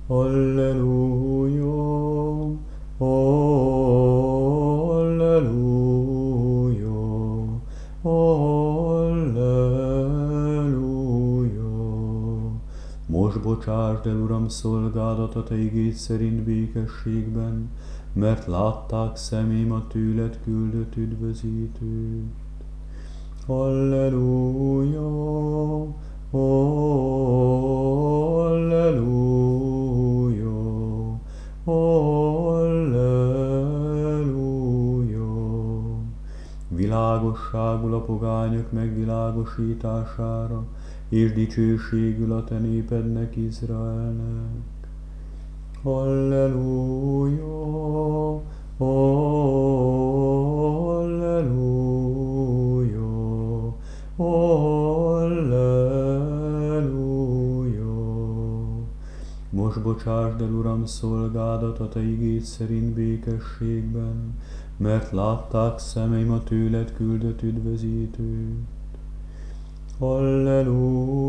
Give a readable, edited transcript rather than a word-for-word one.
Halleluja, halleluja, halleluja. Most bocsásd el, Uram, szolgádat a Te igéd szerint békességben, mert látták szemém a tőled küldött üdvözítőt. Halleluja, halleluja, halleluja. Világosságul a pogányok megvilágosítására, és dicsőségül a te népednek, Izraelnek. Halleluja, halleluja, halleluja. Most bocsásd el, Uram, szolgádat a te igéd szerint békességben, mert látták szemeim a tőled küldött üdvözítőt. Halleluja,